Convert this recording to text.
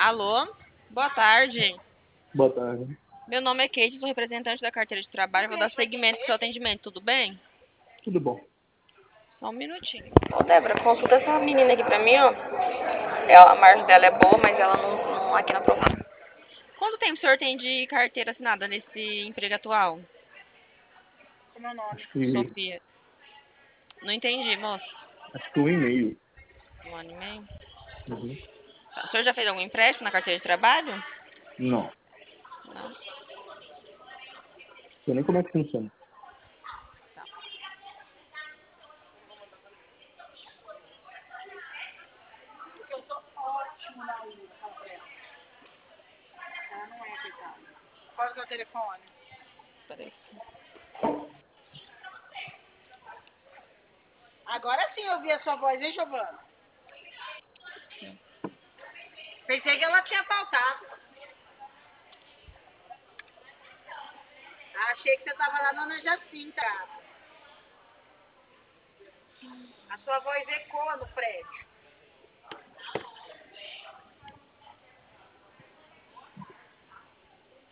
Alô, boa tarde. Boa tarde. Meu nome é Kate, sou representante da carteira de trabalho. Vou dar seguimento ao seu atendimento, tudo bem? Tudo bom. Só um minutinho. Ô, Débora, consulta essa menina aqui pra mim, ó. A margem dela é boa, mas ela não aqui na proposta. Quanto tempo o senhor tem de carteira assinada nesse emprego atual? Como é o nome? Acho que, Sofia. Não entendi, moço. acho que 1 e-mail. Um ano e meio. Uhum. Tá. O senhor já fez algum empréstimo na carteira de trabalho? Não, Não. sei nem como é que funciona. Tá. Qual que é o telefone? Peraí. Agora sim eu ouvi a sua voz, hein, Giovana? Pensei que ela tinha faltado. Achei que você estava lá na Ana Jacinta. A sua voz ecoa no prédio.